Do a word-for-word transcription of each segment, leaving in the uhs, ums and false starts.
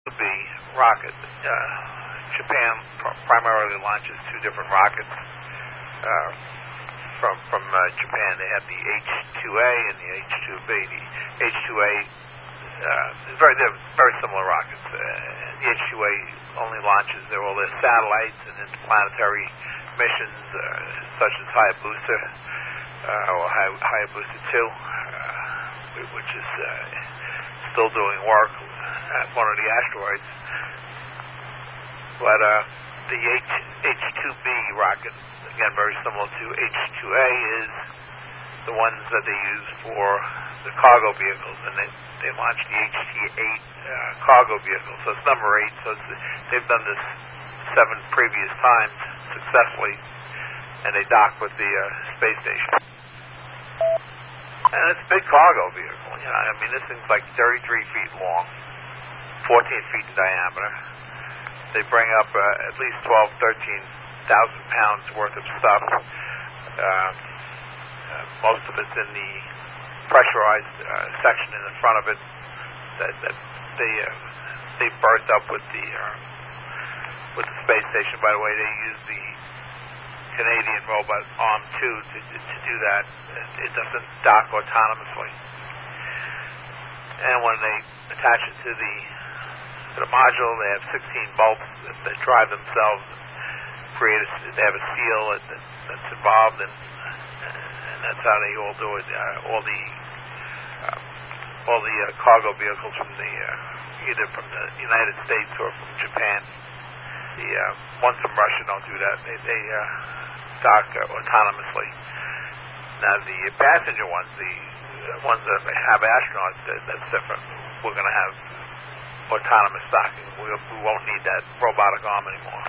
B rocket. Uh, Japan pr- primarily launches two different rockets uh, from from uh, Japan. They have the H two A and the H two B. The H two A uh, is very they're very similar rockets. Uh, the H two A only launches their all their satellites and interplanetary missions, uh, such as Hayabusa uh, or Hay- Hayabusa two, uh, which is uh, still doing work at one of the asteroids. But uh, the H, H two B rocket, again very similar to H two A, is the ones that they use for the cargo vehicles, and they, they launched the H T eight uh, cargo vehicle. So it's number eight. So it's, they've done this seven previous times successfully, and they dock with the uh, space station. And it's a big cargo vehicle. You know, I mean, this thing's like thirty-three feet long, fourteen feet in diameter. They bring up uh, at least twelve, thirteen thousand pounds worth of stuff. Uh, uh, most of it's in the pressurized uh, section in the front of it that, that they uh, they berth up with the uh, with the space station. By the way, they use the Canadian robot Arm two to, to, to do that. It, it doesn't dock autonomously. And when they attach it to the to the module, they have sixteen bolts that, that drive themselves. Create a, they have a seal that, that, that's involved, and, and that's how they all do it. Uh, all the uh, all the uh, cargo vehicles from the uh, either from the United States or from Japan. The uh, ones from Russia don't do that. They, they uh, dock uh, autonomously. Now the passenger ones, the ones that have astronauts, that, that's different. We're going to have autonomous docking. We, we won't need that robotic arm anymore.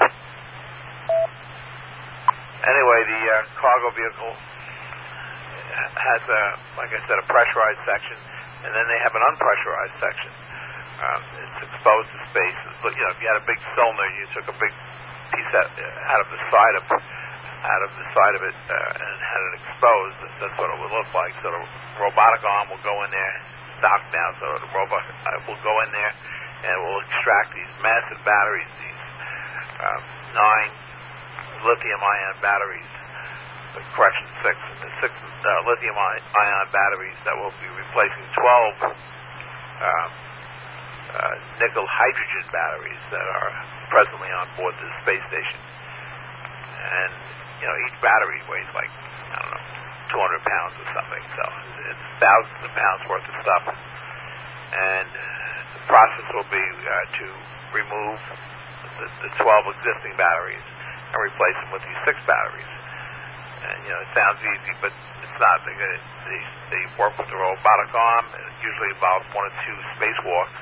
Anyway, the uh, cargo vehicle has a, like I said, a pressurized section, and then they have an unpressurized section. Um, it's exposed to space. But, you know, if you had a big cylinder, you took a big piece out, out of the side of out of the side of it uh, and had it exposed. That's what it would look like. So the robotic arm will go in there, dock down. So the robot uh, will go in there and it will extract these massive batteries, these um, nine lithium-ion batteries. Uh, correction, six. The six uh, lithium-ion batteries that will be replacing twelve. Um, Uh, nickel hydrogen batteries that are presently on board the space station. And, you know, each battery weighs like, I don't know, two hundred pounds or something. So it's thousands of pounds worth of stuff. And the process will be uh, to remove the, the twelve existing batteries and replace them with these six batteries. And, you know, it sounds easy, but it's not. They, they, they work with the robotic arm, and it usually involves one or two spacewalks.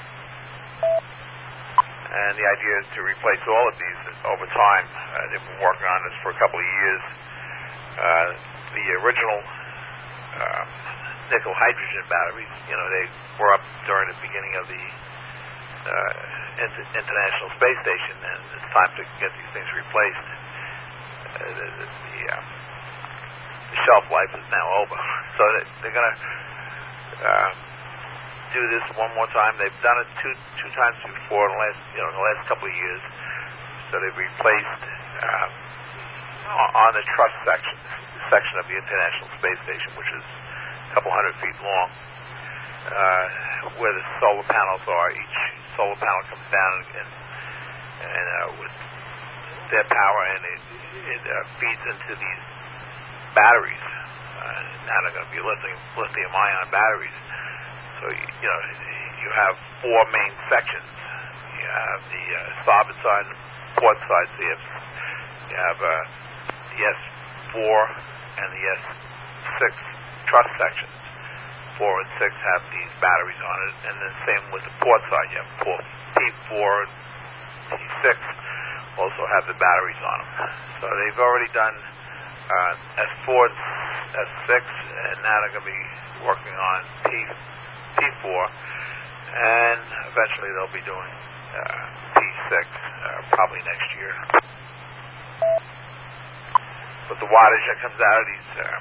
And the idea is to replace all of these over time. Uh, they've been working on this for a couple of years. Uh, the original uh, nickel hydrogen batteries, you know, they were up during the beginning of the uh, inter- International Space Station, and it's time to get these things replaced. Uh, the, the, uh, the shelf life is now over, so they, they're going to uh, do this one more time. They've done it two two times before in the last you know in the last couple of years. So they've replaced uh, on the truss section section of the International Space Station, which is a couple hundred feet long, uh, where the solar panels are. Each solar panel comes down and and uh, with their power, and it, it uh, feeds into these batteries. Uh, now they're going to be lithium lithium ion batteries. So, you know, you have four main sections. You have the uh, starboard side and port side. So you have, you have uh, the S four and the S six truss sections. Four and six have these batteries on it. And then same with the port side. You have P four and P six also have the batteries on them. So they've already done uh, S four and S six, and now they're going to be working on P P four, and eventually they'll be doing uh, P six uh, probably next year. But the wattage that comes out of these uh,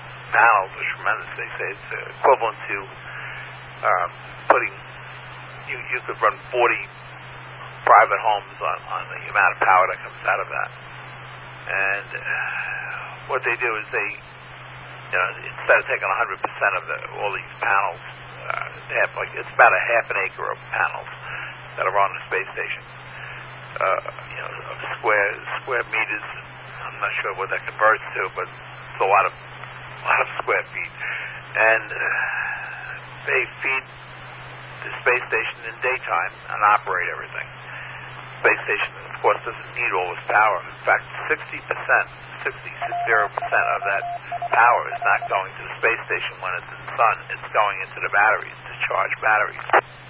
panels is tremendous. They say it's uh, equivalent to uh, putting, you you could run forty private homes on, on the amount of power that comes out of that. And uh, what they do is they, you know, instead of taking one hundred percent of the, all these panels, uh, they have like, it's about a half an acre of panels that are on the space station. Uh, you know, of square square meters. I'm not sure what that converts to, but it's a lot of a lot of square feet. And uh, they feed the space station in daytime and operate everything. Space station, of course, doesn't need all this power. In fact, sixty percent, sixty-six percent of that power is not going to the space station when it's in the sun. It's going into the batteries, to charge batteries.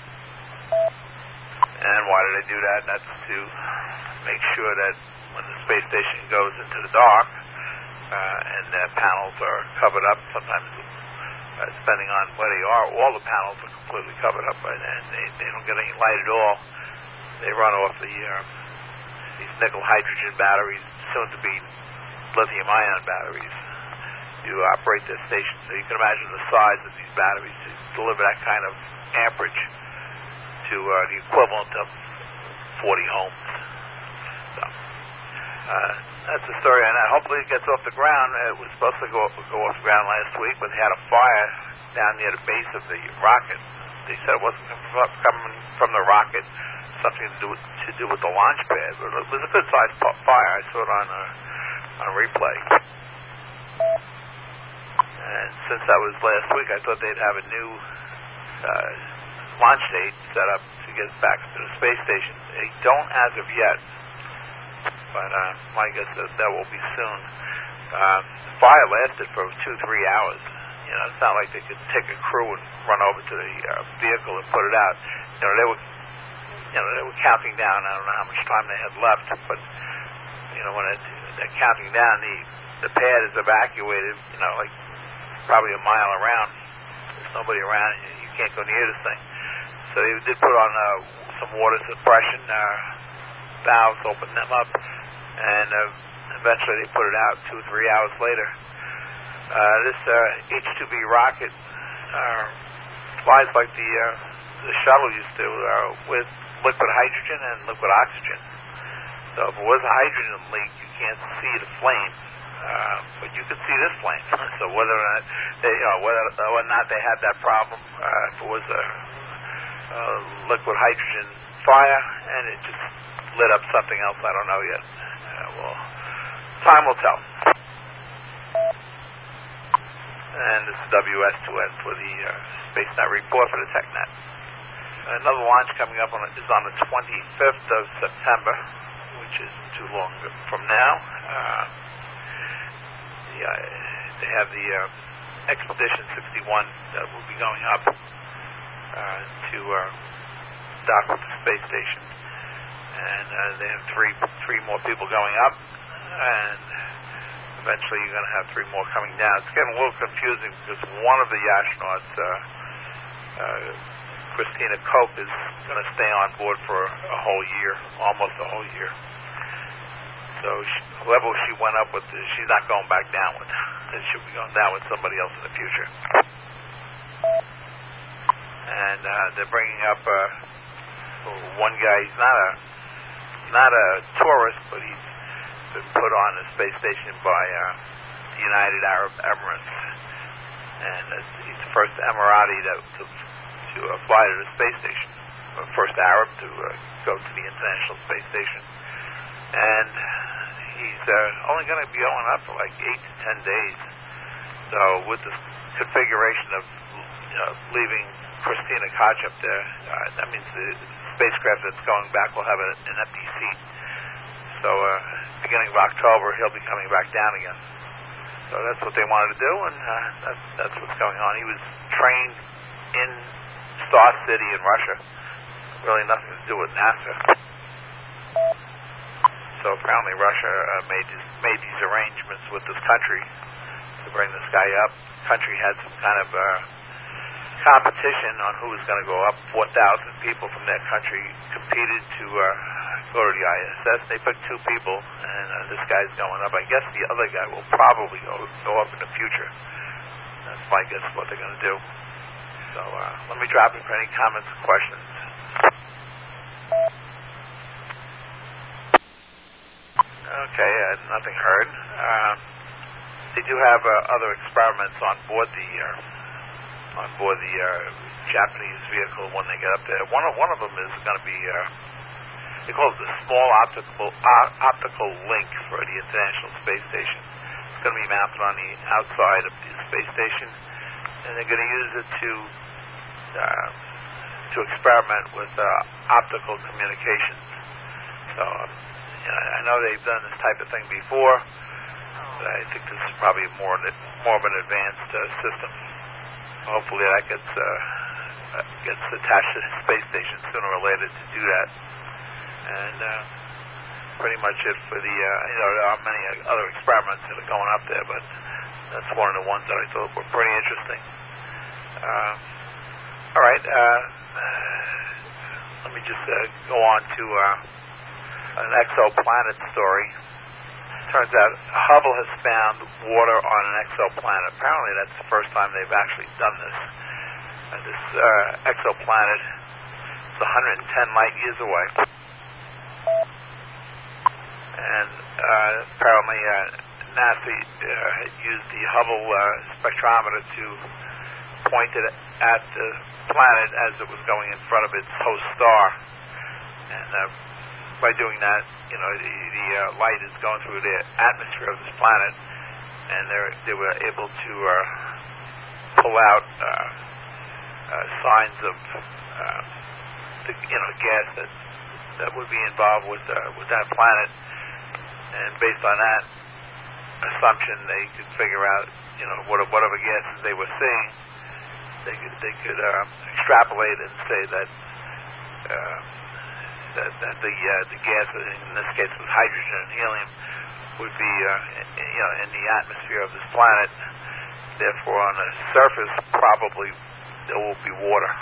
And why do they do that? That's to make sure that when the space station goes into the dark uh, and the panels are covered up, sometimes uh, depending on where they are, all the panels are completely covered up and they, they don't get any light at all. They run off the uh, these nickel hydrogen batteries, soon to be lithium ion batteries, to operate this station. So you can imagine the size of these batteries to deliver that kind of amperage to uh, the equivalent of forty homes. So uh, that's the story on that. Hopefully it gets off the ground. It was supposed to go, go off the ground last week, but they had a fire down near the base of the rocket. They said it wasn't coming from the rocket, something to do with, to do with the launch pad, but it was a good-sized fire. I saw it on a, on a replay. And since that was last week, I thought they'd have a new uh, launch date set up to get back to the space station. They don't as of yet, but uh, my guess is that will be soon. Uh, the fire lasted for two, three hours. You know, it's not like they could take a crew and run over to the uh, vehicle and put it out. You know, they were You know, they were counting down. I don't know how much time they had left, but, you know, when it, they're counting down, the, the pad is evacuated, you know, like probably a mile around. There's nobody around, and you, you can't go near this thing. So they did put on uh, some water suppression uh, valves, opened them up, and uh, eventually they put it out two or three hours later. Uh, this uh, H two B rocket uh, flies like the, uh, the shuttle used to, uh, with liquid hydrogen and liquid oxygen. So if it was a hydrogen leak, you can't see the flame, uh, but you can see this flame. So whether or not they, you know, whether or not they had that problem, uh, if it was a, a liquid hydrogen fire and it just lit up something else, I don't know yet. Uh, well, time will tell. And this is W S two N for the uh, SpaceNet report for the TechNet. Another launch coming up on, is on the twenty-fifth of September, which isn't too long from now. Uh, yeah, they have the uh, Expedition sixty-one that will be going up uh, to uh, dock with the space station. And uh, they have three three more people going up, and eventually you're going to have three more coming down. It's getting a little confusing because one of the astronauts, uh, uh, Christina Koch, is going to stay on board for a whole year, almost a whole year. So she, whoever she went up with, she's not going back down with. She'll be going down with somebody else in the future. And uh, they're bringing up uh, one guy. He's not a not a tourist, but he's been put on the space station by uh, the United Arab Emirates, and uh, he's the first Emirati that to, to uh, fly to the space station, the first Arab to uh, go to the International Space Station, and he's uh, only going to be going up for like eight to ten days. So with the configuration of you know, leaving Christina Koch up there, uh, that means the spacecraft that's going back will have a, an empty seat. So uh, beginning of October, he'll be coming back down again. So that's what they wanted to do, and uh, that's, that's what's going on. He was trained in Star City in Russia. Really nothing to do with NASA. So apparently Russia uh, made, these, made these arrangements with this country to bring this guy up. The country had some kind of uh, competition on who was going to go up. four thousand people from that country competed to uh, go to the I S S. They picked two people, and uh, this guy's going up. I guess the other guy will probably go, go up in the future. That's my guess what they're going to do. So uh, let me drop in for any comments or questions. nothing heard. Uh, they do have uh, other experiments on board the uh, on board the uh, Japanese vehicle when they get up there. One of one of them is going to be uh, they call it the Small Optical uh, Optical Link for the International Space Station. It's going to be mounted on the outside of the space station, and they're going to use it to uh, to experiment with uh, optical communications. So um, you know, I know they've done this type of thing before, but I think this is probably more more of an advanced uh, system. Hopefully that gets uh, gets attached to the space station sooner or later to do that. And uh, pretty much it for the, uh, you know, there are many other experiments that are going up there, but that's one of the ones that I thought were pretty interesting. Uh, all right, uh, let me just uh, go on to uh, an exoplanet story. Turns out Hubble has found water on an exoplanet. Apparently that's the first time they've actually done this. Uh, this uh, exoplanet is one hundred ten light years away. And uh, apparently uh, NASA uh, used the Hubble uh, spectrometer to point it at the planet as it was going in front of its host star. And uh, by doing that, you know, the, the uh, light is going through the atmosphere of this planet, and they were able to uh, pull out uh, uh, signs of, uh, the, you know, gas that that would be involved with uh, with that planet. And based on that assumption, they could figure out, you know, what, whatever gases they were seeing, they could they could uh, extrapolate and say that uh, that, that the uh, the gas, in this case was hydrogen and helium, would be uh, you know in the atmosphere of this planet. Therefore, on the surface, probably there will be water.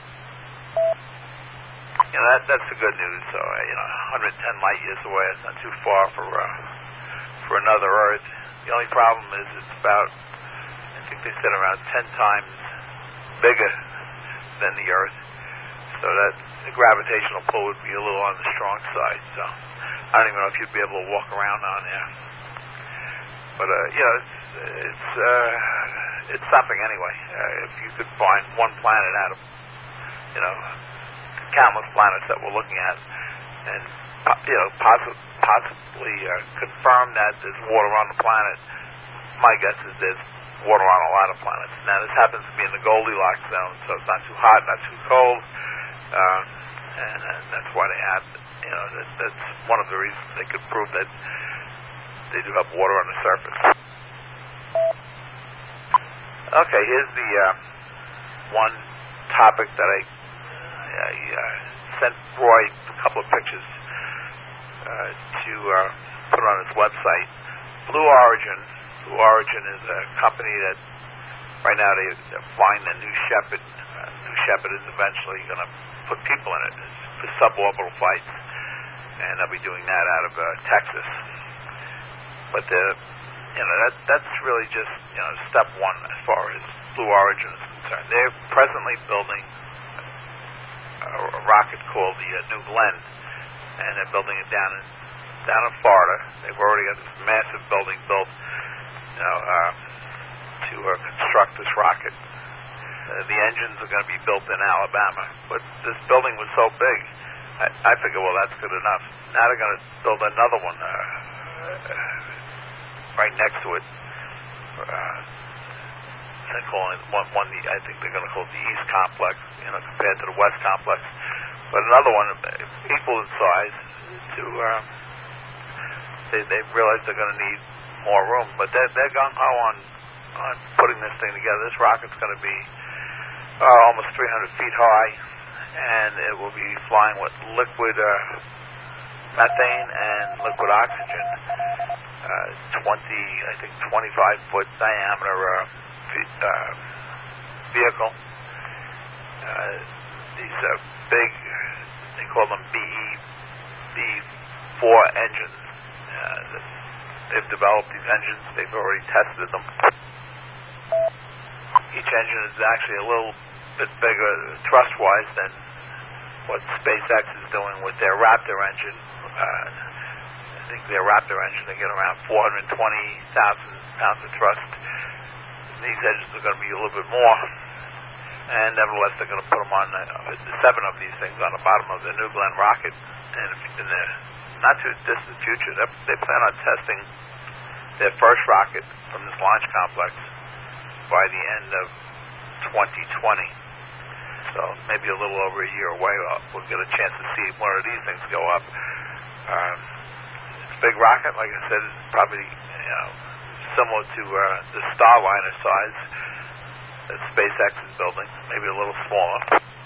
You know, that, that's the good news. So, uh, you know, one hundred ten light years away, it's not too far for uh, for another Earth. The only problem is it's about, I think they said around ten times bigger than the Earth. So that the gravitational pull would be a little on the strong side. So I don't even know if you'd be able to walk around on there. But, uh, you know, it's it's, uh, it's something anyway. Uh, if you could find one planet out of, you know, countless planets that we're looking at, and you know, possi- possibly uh, confirm that there's water on the planet. My guess is there's water on a lot of planets. Now, this happens to be in the Goldilocks zone, so it's not too hot, not too cold, uh, and, and that's why they have, you know, that, that's one of the reasons they could prove that they do have water on the surface. Okay, here's the uh, one topic that I I uh, sent Roy a couple of pictures uh, to uh, put on his website. Blue Origin. Blue Origin is a company that right now they, they're flying the New Shepard. Uh, New Shepard is eventually going to put people in it. It's for suborbital flights, and they'll be doing that out of uh, Texas. But the, you know, that that's really just, you know, step one as far as Blue Origin is concerned. They're presently building a rocket called the uh, New Glenn, and they're building it down in down in Florida. They've already got this massive building built, you know, uh, to uh, construct this rocket. Uh, the engines are going to be built in Alabama, but this building was so big, I, I figure, well, that's good enough. Now they're going to build another one uh, right next to it. Uh, They call it one, one. I think they're going to call it the East Complex, you know, compared to the West Complex. But another one equal in size. To um, they they realize they're going to need more room, but they're they're gung ho on on putting this thing together. This rocket's going to be uh, almost three hundred feet high, and it will be flying with liquid uh, methane and liquid oxygen. Uh, twenty, I think, twenty-five foot diameter. Uh, Uh, vehicle. Uh, these are big, they call them B E B four engines. Uh, they've developed these engines, they've already tested them. Each engine is actually a little bit bigger thrust-wise than what SpaceX is doing with their Raptor engine. Uh, think their Raptor engine, they get around four hundred twenty thousand pounds of thrust. These engines are going to be a little bit more, and nevertheless, they're going to put them on uh, seven of these things on the bottom of the New Glenn rocket, and in the not too distant future, they, they plan on testing their first rocket from this launch complex by the end of twenty twenty. So maybe a little over a year away, we'll get a chance to see one of these things go up. Um, it's a big rocket, like I said, it's probably you know similar to uh, the Starliner size that SpaceX is building, maybe a little smaller.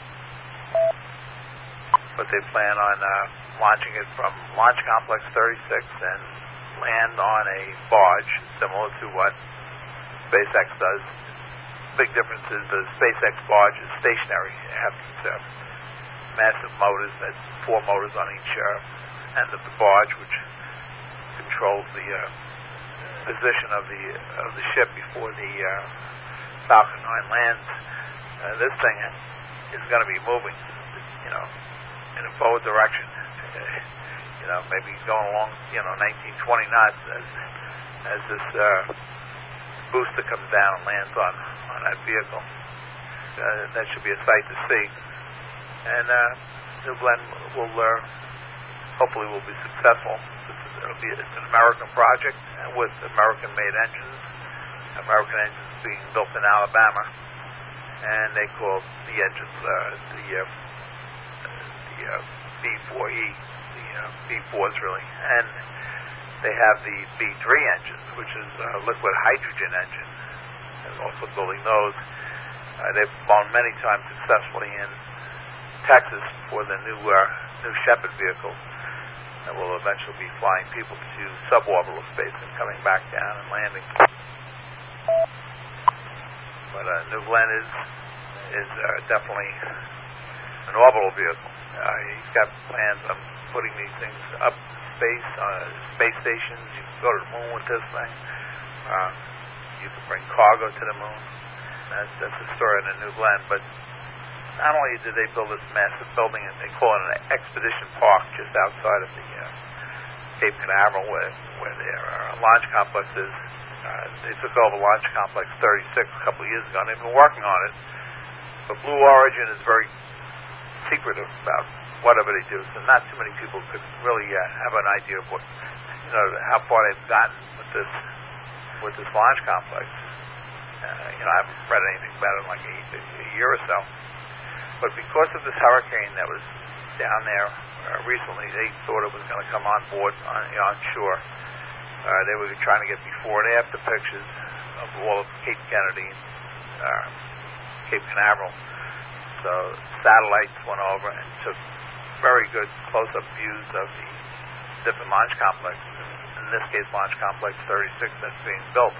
But they plan on uh, launching it from Launch Complex thirty-six and land on a barge similar to what SpaceX does. Big difference is the SpaceX barge is stationary. It has these uh, massive motors, that's four motors on each uh, end of the barge, which controls the uh, position of the of the ship before the uh, Falcon nine lands. Uh, this thing is going to be moving, you know, in a forward direction. Uh, you know, maybe going along, you know, nineteen, twenty knots as as this uh, booster comes down and lands on. on that vehicle. Uh, that should be a sight to see. And uh, New Glenn will uh, hopefully will be successful. It's, it'll be it's an American project with American-made engines. American engines being built in Alabama, and they call the engines uh, the uh, the uh, B four E, the uh, B fours really, and they have the B three engines, which is a liquid hydrogen engine. And also building those. Uh, they've flown many times successfully in Texas for the new uh, new Shepard vehicle that will eventually be flying people to suborbital space and coming back down and landing. But uh, New Glenn is is uh, definitely an orbital vehicle. Uh, he's got plans on putting these things up in space, uh, space stations. You can go to the moon with this thing. Uh, You can bring cargo to the moon. That's, that's the story in the New Glenn. But not only did they build this massive building, and they call it an expedition park just outside of the uh, Cape Canaveral, where, where their uh, launch complex is. Uh, they took over Launch Complex thirty-six a couple of years ago, and they've been working on it. But Blue Origin is very secretive about whatever they do, so not too many people could really uh, have an idea of what, you know, how far they've gotten with this. with this launch complex. Uh, you know, I haven't read anything about it in like a, a year or so. But because of this hurricane that was down there uh, recently, they thought it was going to come on board on, you know, on shore. Uh, they were trying to get before and after pictures of all of Cape Kennedy, uh, Cape Canaveral. So satellites went over and took very good close-up views of the different launch complexes. In this case, Launch Complex thirty-six that's being built.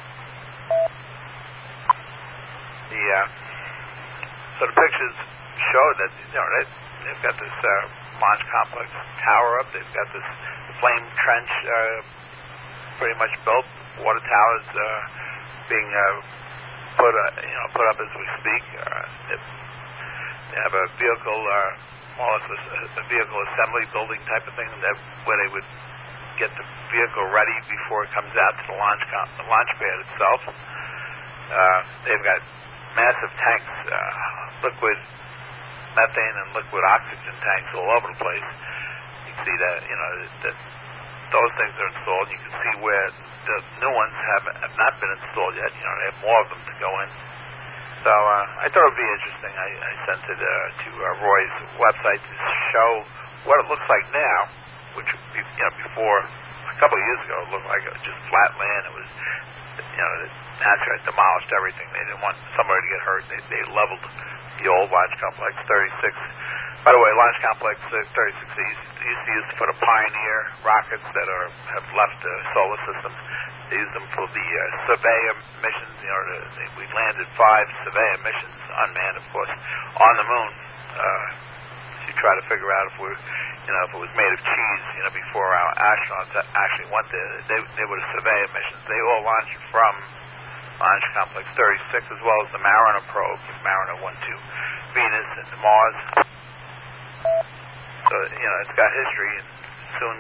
The uh, so the pictures show that you know they, they've got this uh, launch complex tower up. They've got this flame trench uh, pretty much built. Water towers uh, being uh, put uh, you know put up as we speak. Uh, they, they have a vehicle, uh, more or less a, a vehicle assembly building type of thing that where they would get the vehicle ready before it comes out to the launch com- the launch pad itself. Uh, they've got massive tanks, uh, liquid methane and liquid oxygen tanks all over the place. You can see that, you know, that those things are installed. You can see where the new ones have, have not been installed yet. You know, they have more of them to go in. So uh, I thought it would be interesting. I, I sent it uh, to uh, Roy's website to show what it looks like now, which, you know, before, a couple of years ago, it looked like it was just flat land. It was, you know, NASA had demolished everything. They didn't want somebody to get hurt. They, they leveled the old Launch Complex thirty-six. By the way, Launch Complex thirty-six, they used, they used to use for the Pioneer rockets that are have left the solar system. They use them for the uh, Surveyor missions. You know, the, they, we landed five Surveyor missions, unmanned, of course, on the moon. Uh, to try to figure out if we, you know, if it was made of cheese, you know, before our astronauts actually went there. They, they were the Surveyor missions. They all launched from Launch Complex thirty-six, as well as the Mariner probe, Mariner one two, Venus and Mars. So, you know, it's got history, and soon,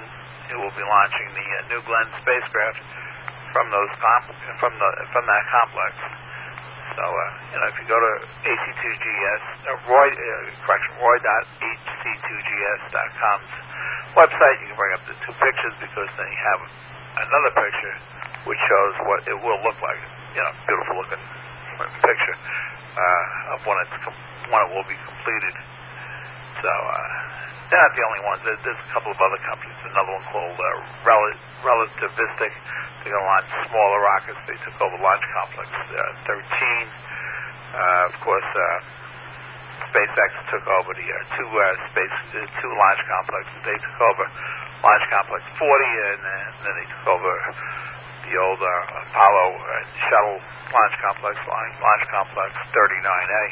it will be launching the uh, New Glenn spacecraft from those comp- from the from that complex. So uh, you know, if you go to A C two G S, uh, Roy, uh, correction, Roy dot H C two G S dot com's website, you can bring up the two pictures because then you have another picture which shows what it will look like. You know, beautiful looking picture uh, of when it's com- when it will be completed. So uh, they're not the only ones. There, there's a couple of other companies. Another one called uh, Rel- Relativistic. They're going to launch smaller rockets. They took over Launch Complex uh, thirteen. Uh, of course, uh, SpaceX took over the uh, two uh, space uh, two launch complexes. They took over Launch Complex forty, and, uh, and then they took over the old uh, Apollo uh, shuttle launch complex, Launch Complex thirty-nine A.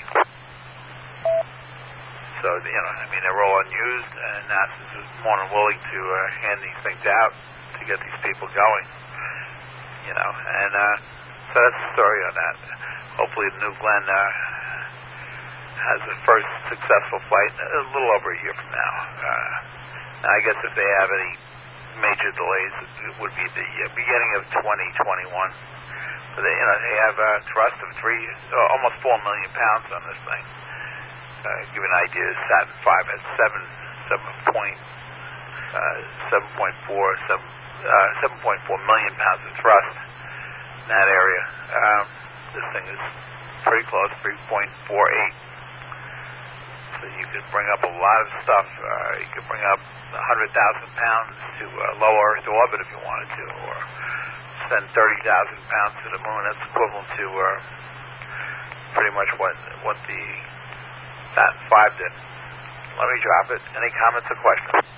So, you know, I mean, they're all unused, and NASA's more than willing to uh, hand these things out to get these people going, you know. And uh, so that's the story on that. Hopefully the New Glenn uh, has the first successful flight a little over a year from now. Uh, now, I guess if they have any major delays, it would be the uh, beginning of twenty twenty-one. But they, you know, they have a thrust of three, uh, almost four million pounds on this thing. Uh, give you an idea, Saturn five has seven, seven point, uh, seven point four, seven, uh, seven point four million pounds of thrust in that area. Um, this thing is pretty close, three point four eight. So you could bring up a lot of stuff. Uh, you could bring up one hundred thousand pounds to uh, low Earth orbit if you wanted to, or send thirty thousand pounds to the moon. That's equivalent to uh, pretty much what what the Saturn five did. Let me drop it. Any comments or questions?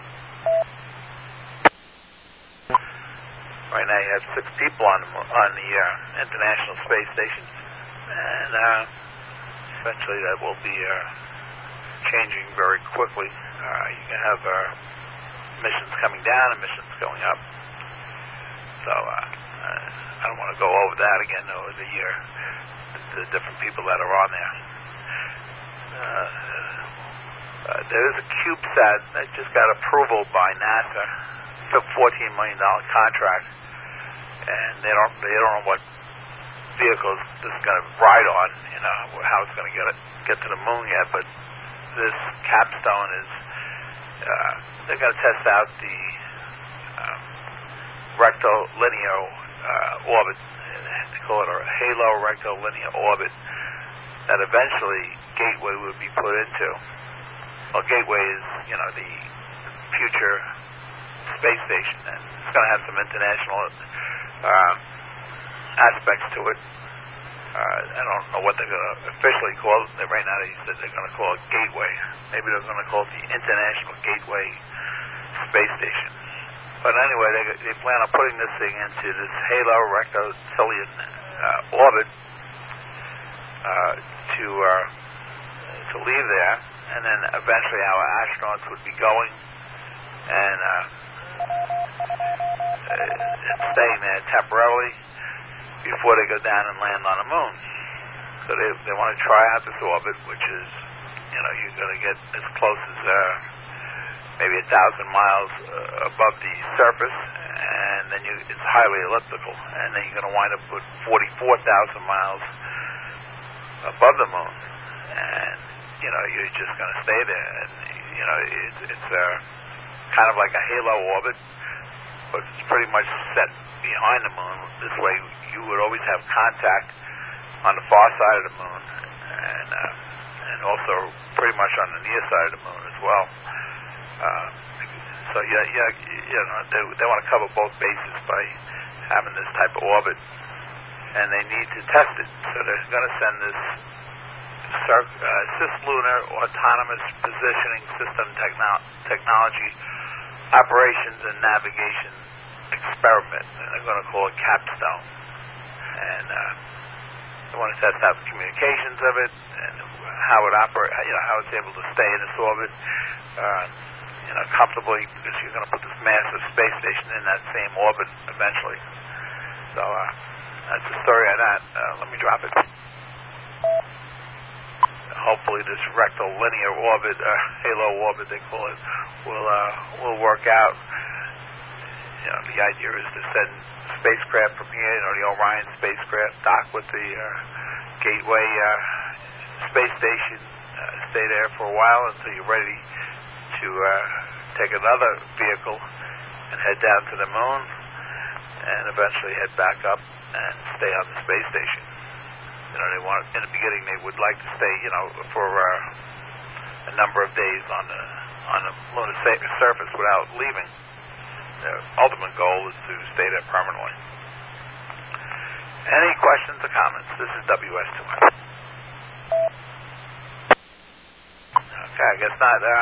Right now you have six people on the, on the uh, International Space Station, and uh, eventually that will be uh, changing very quickly. Uh, you can have uh, missions coming down and missions going up. So uh, I don't want to go over that again over the year, the, the different people that are on there. Uh, uh, there is a CubeSat that just got approval by NASA. It's a fourteen million dollars contract, and they don't they don't know what vehicles this is going to ride on, you know, how it's going to get it get to the moon yet. But this capstone is uh, they're going to test out the um, rectilinear uh, orbit. They call it a halo rectilinear orbit that eventually Gateway would be put into. Well, Gateway is, you know, the future space station, and it's going to have some international uh, aspects to it. Uh, I don't know what they're going to officially call it. Right now they said they're going to call it Gateway. Maybe they're going to call it the International Gateway Space Station. But anyway, they, they plan on putting this thing into this halo rectilinear uh, orbit uh, to uh, to leave there, and then eventually our astronauts would be going and uh, uh, staying there temporarily before they go down and land on the moon. So they they want to try out this orbit, which is, you know, you're going to get as close as uh, maybe a thousand miles uh, above the surface, and then you, it's highly elliptical, and then you're going to wind up with forty-four thousand miles above the moon, and you know you're just going to stay there. And you know it's, it's uh, kind of like a halo orbit, but it's pretty much set behind the moon. This way, you would always have contact on the far side of the moon, and uh, and also pretty much on the near side of the moon as well. Uh, so yeah, yeah, you know they they want to cover both bases by having this type of orbit, and they need to test it. So they're going to send this Cir- uh, cislunar autonomous positioning system techno- technology operations and navigation experiment, and they're going to call it Capstone. And uh, they want to test out the communications of it and how it operate, you know, how it's able to stay in this orbit, uh, you know, comfortably, because you're going to put this massive space station in that same orbit eventually. So uh, that's the story on that. Uh, let me drop it. Hopefully, this rectilinear orbit, uh, halo orbit they call it, will uh, will work out. you know, the idea is to send spacecraft from here, you know, the Orion spacecraft, dock with the uh, Gateway uh, space station, uh, stay there for a while until you're ready to uh, take another vehicle and head down to the moon, and eventually head back up and stay on the space station. You know, they want, in the beginning, they would like to stay, you know, for uh, a number of days on the on the lunar surface without leaving. Their ultimate goal is to stay there permanently. Any questions or comments? This is W S two F. Okay, I guess not. Uh,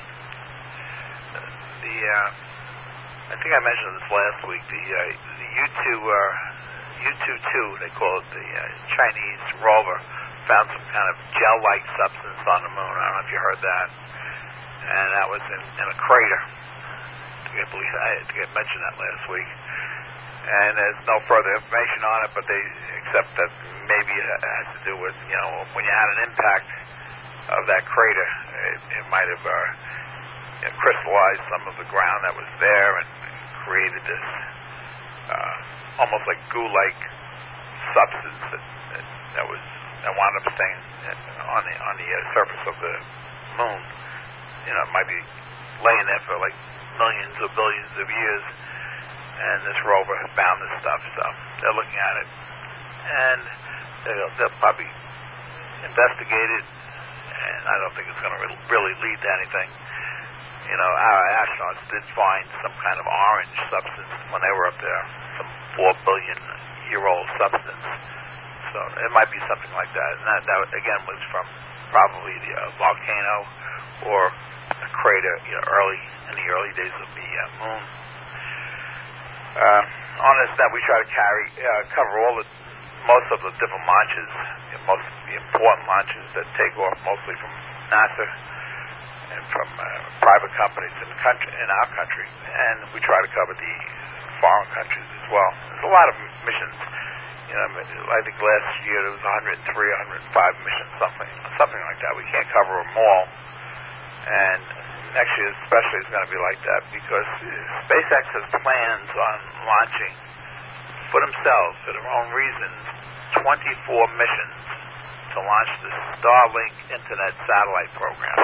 the uh, I think I mentioned this last week. The uh, the U two uh, U two two, they call it, the uh, Chinese rover, found some kind of gel-like substance on the moon. I don't know if you heard that. And that was in, in a crater. I can't believe I had to get mentioned that last week. And there's no further information on it, but they except that maybe it has to do with, you know, when you had an impact of that crater, it, it might have uh, you know, crystallized some of the ground that was there and created this uh, almost like goo-like substance that, that, that was that wound up staying on the on the uh, surface of the moon. You know, it might be laying there for like millions or billions of years, and this rover has found this stuff, so they're looking at it, and they'll, they'll probably investigate it, and I don't think it's going to really lead to anything. You know, our astronauts did find some kind of orange substance when they were up there, some four billion year old substance, so it might be something like that, and that, that again was from probably the uh, volcano or a crater, you know, early in the early days of the uh, moon. Uh, on this net, we try to carry uh, cover all the most of the different launches, you know, most of the important launches that take off mostly from NASA and from uh, private companies in the country, in our country, and we try to cover the foreign countries as well. There's a lot of missions. You know, I think last year there was one hundred three, one hundred five missions, something, something like that. We can't cover them all. And next year especially is going to be like that because SpaceX has plans on launching for themselves, for their own reasons, twenty-four missions to launch the Starlink Internet satellite program.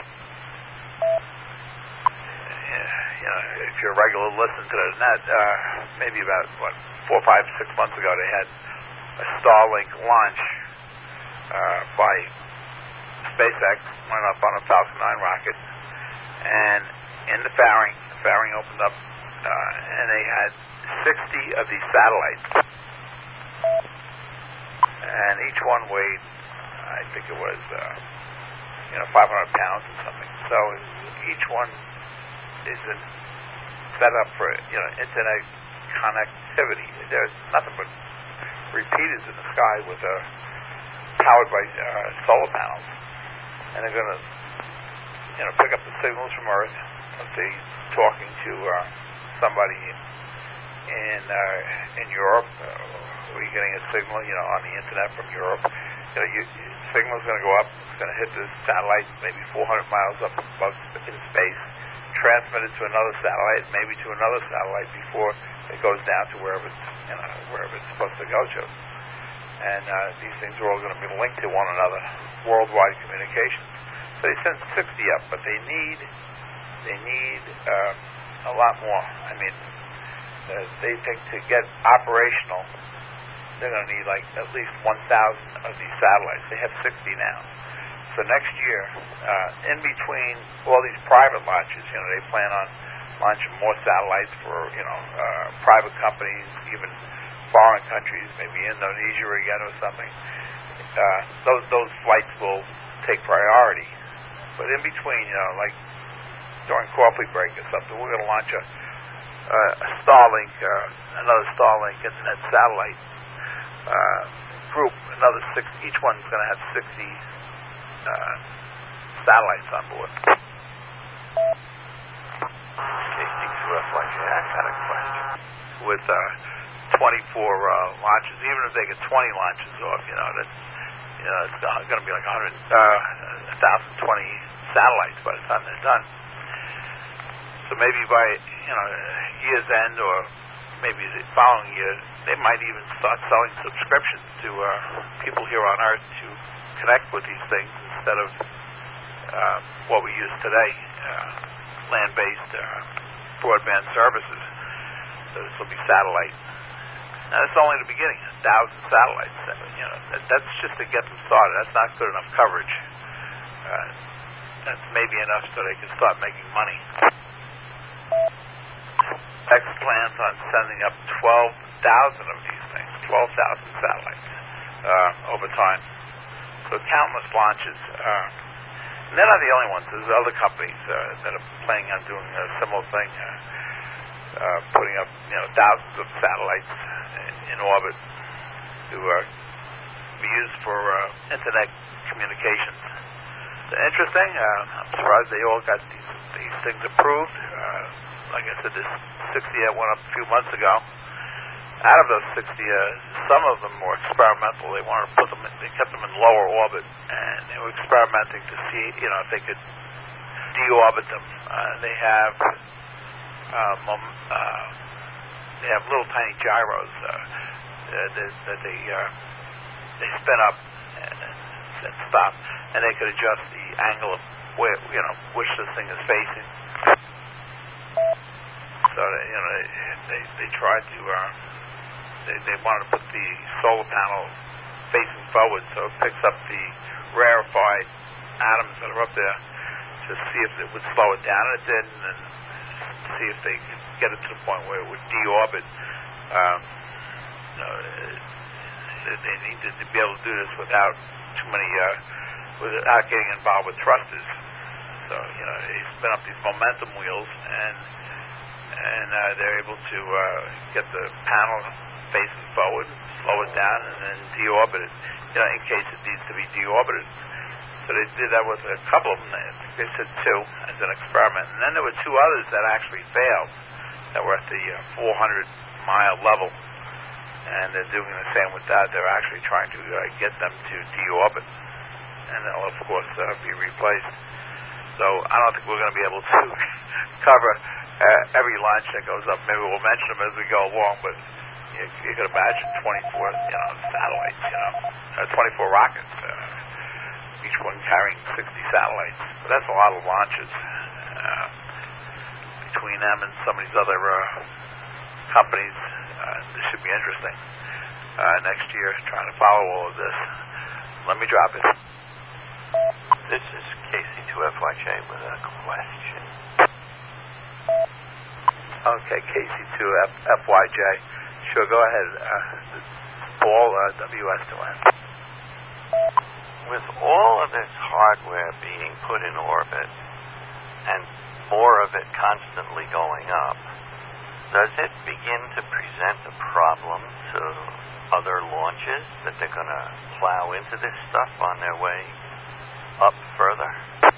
You know, if you're a regular listener to the net, uh, maybe about, what, four, five, six months ago they had a Starlink launch uh, by SpaceX, went up on a Falcon nine rocket, and in the fairing, the fairing opened up, uh, and they had sixty of these satellites, and each one weighed, I think it was, uh, you know, five hundred pounds or something. So each one is in, set up for, you know, internet connectivity. There's nothing but repeaters in the sky with uh, powered by uh, solar panels, and they're going to, you know, pick up the signals from Earth. Let's say talking to uh, somebody in uh, in Europe, uh, where you're getting a signal, you know, on the internet from Europe. You know, you, your signal's going to go up. It's going to hit this satellite, maybe four hundred miles up above in space, transmit it to another satellite, maybe to another satellite before it goes down to wherever it's, you know, wherever it's supposed to go to. And uh, these things are all going to be linked to one another, worldwide communications. So they send sixty up, but they need they need uh, a lot more. I mean, uh, they think to get operational, they're going to need like at least one thousand of these satellites. They have sixty now. So next year, uh, in between all these private launches, you know, they plan on launching more satellites for, you know, uh, private companies, even foreign countries, maybe Indonesia again or something. Uh, those those flights will take priority. But in between, you know, like during coffee break or something, we're going to launch a, uh, a Starlink, uh, another Starlink internet satellite uh, group. Another six. Each one's going to have sixty uh, satellites on board. K C two F Y J, I got a question. With uh, twenty-four uh, launches, even if they get twenty launches off, you know, that's, you know, it's going to be like one hundred, uh, one thousand twenty satellites by the time they're done. So maybe by, you know, year's end or maybe the following year, they might even start selling subscriptions to uh, people here on Earth to connect with these things instead of uh, what we use today, uh, land-based uh, broadband services. So this will be satellite. Now, that's only the beginning. A thousand satellites. You know, that, that's just to get them started. That's not good enough coverage. Uh, that's maybe enough so they can start making money. X plans on sending up twelve thousand of these things, twelve thousand satellites uh, over time. So countless launches. Uh, and they're not the only ones. There's other companies uh, that are planning on doing a similar thing, uh, uh, putting up you know thousands of satellites in, in orbit to uh, be used for uh, internet communications. So interesting. Uh, I'm surprised they all got these, these things approved. Uh, like I said, this sixty that went up a few months ago. Out of those sixty, uh, some of them were experimental. They wanted to put them in, they kept them in lower orbit, and they were experimenting to see, you know, if they could deorbit them. Uh, they have, um, uh, they have little tiny gyros uh, that, that they uh, they spin up and, and stop, and they could adjust the angle of where, you know, which this thing is facing. So you know, they they, they tried to. Uh, They, they wanted to put the solar panel facing forward so it picks up the rarefied atoms that are up there to see if it would slow it down, and it didn't, and see if they could get it to the point where it would deorbit. Um, you know, they needed to be able to do this without too many, uh, without getting involved with thrusters. So, you know, they spin up these momentum wheels, and and uh, they're able to uh, get the panel facing forward, slow it down, and then deorbit it, you know, in case it needs to be deorbited. So they did that with a couple of them. They said two as an experiment. And then there were two others that actually failed that were at the uh, four hundred mile level. And they're doing the same with that. They're actually trying to uh, get them to deorbit. And they'll, of course, uh, be replaced. So I don't think we're going to be able to cover uh, every launch that goes up. Maybe we'll mention them as we go along, but You, you could imagine twenty-four, you know, satellites, you know, uh, twenty-four rockets, uh, each one carrying sixty satellites. But that's a lot of launches uh, between them and some of these other uh, companies. Uh, this should be interesting uh, next year, trying to follow all of this. Let me drop it. This is K C two F Y J with a question. Okay, K C two F Y J. Sure, go ahead. Uh, Paul, uh, W S two N. With all of this hardware being put in orbit and more of it constantly going up, does it begin to present a problem to other launches that they're going to plow into this stuff on their way up further?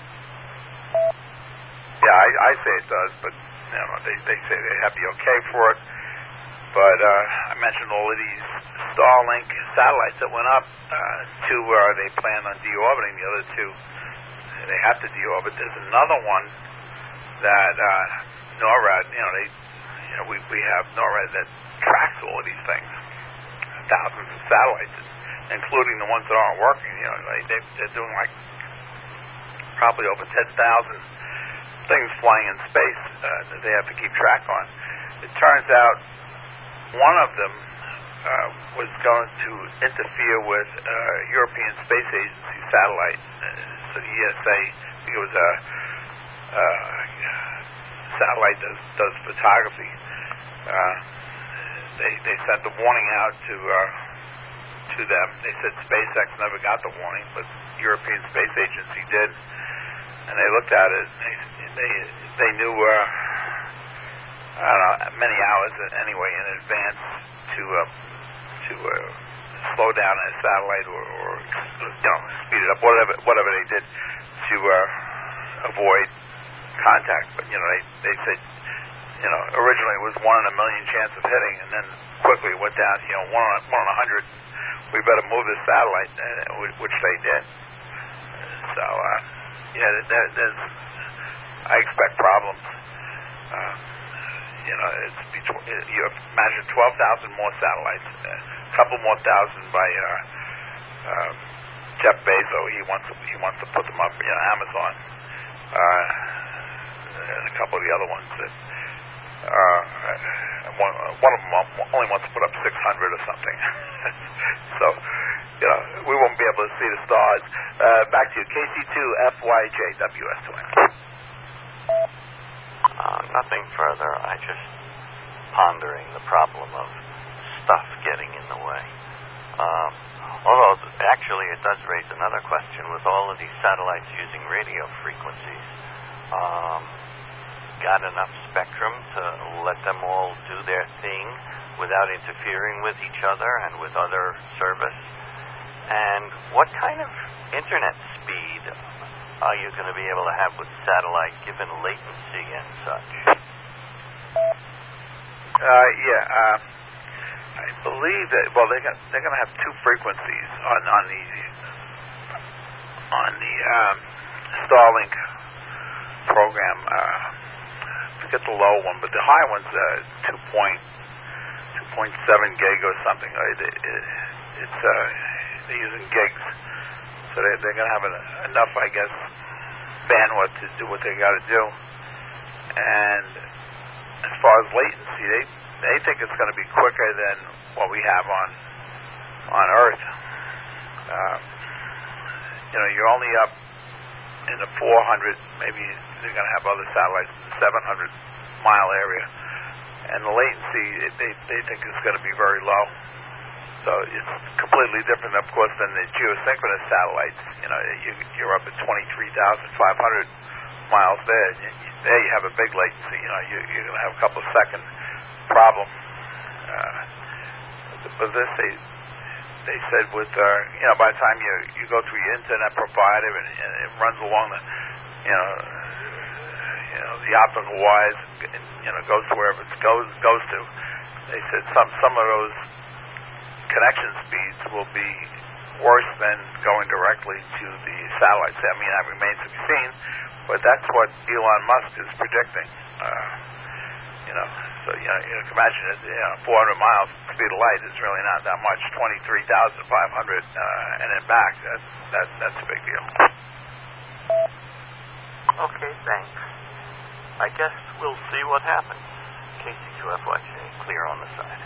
Yeah, I, I say it does, but you know, they, they say they have the okay for it. But uh, I mentioned all of these Starlink satellites that went up. Uh, two uh, they plan on deorbiting. The other two, they have to deorbit. There's another one that uh, NORAD, you know, they, you know, we we have NORAD that tracks all of these things, thousands of satellites, including the ones that aren't working. You know, they, they they're doing like probably over ten thousand things flying in space uh, that they have to keep track on. It turns out one of them uh, was going to interfere with uh, European Space Agency satellite. Uh, so the E S A, I think it was a, a satellite that does, does photography. Uh, they they sent the warning out to uh, to them. They said SpaceX never got the warning, but European Space Agency did. And they looked at it. And they they they knew. Uh, I don't know, many hours anyway in advance to uh, to uh, slow down a satellite or, or you know speed it up, whatever whatever they did to uh, avoid contact. But you know they they said you know originally it was one in a million chance of hitting, and then quickly went down to you know one on one in a hundred. We better move this satellite, uh, which they did. So uh, yeah, there, there's I expect problems. Uh, you know, it's between, you imagine twelve thousand more satellites, a couple more thousand by uh, uh, Jeff Bezos. He wants he wants to put them up, you know, Amazon, uh, and a couple of the other ones that. Uh, one, one of them only wants to put up six hundred or something. So, you know, we won't be able to see the stars. Uh, back to you, K C two F Y J W S two. Uh, nothing further. I just pondering the problem of stuff getting in the way. Um, although, actually, it does raise another question. With all of these satellites using radio frequencies, um, got enough spectrum to let them all do their thing without interfering with each other and with other service? And what kind of internet speed are you going to be able to have with satellite given latency and such? Uh, yeah, uh, I believe that, well, they're going they're going to have two frequencies on, on the, on the um, Starlink program. Uh, Get the low one, but the high one's uh, two point seven gig or something. It, it, it's uh, they're using gigs, so they, they're going to have an, enough, I guess, bandwidth to do what they got to do. And as far as latency, they they think it's going to be quicker than what we have on on Earth. Uh, you know, you're only up in the four hundred, maybe they're going to have other satellites in the seven hundred mile area, and the latency they they think is going to be very low. So it's completely different, of course, than the geosynchronous satellites. You know, you, you're up at twenty-three thousand five hundred miles there. You, there you have a big latency. You know, you, you're going to have a couple of second problem. Uh, but this they. They said with, uh, you know, by the time you you go through your internet provider and, and it runs along the, you know, you know the optical wires, and, you know, goes to wherever it goes goes to. They said some some of those connection speeds will be worse than going directly to the satellites. I mean, that remains to be seen, but that's what Elon Musk is predicting. Uh, you know. So, you know, you can imagine it, you know, four hundred miles speed of light is really not that much. twenty-three thousand five hundred uh, and then back, that's, that, that's a big deal. Okay, thanks. I guess we'll see what happens. K C two F Y J, clear on the side.